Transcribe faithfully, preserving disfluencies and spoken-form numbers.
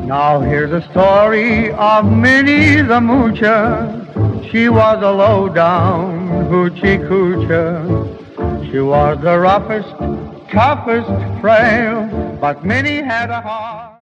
Now here's the story of Minnie the Moocher. She was a low-down hoochie coocher. She was the roughest, toughest frail, but Minnie had a heart.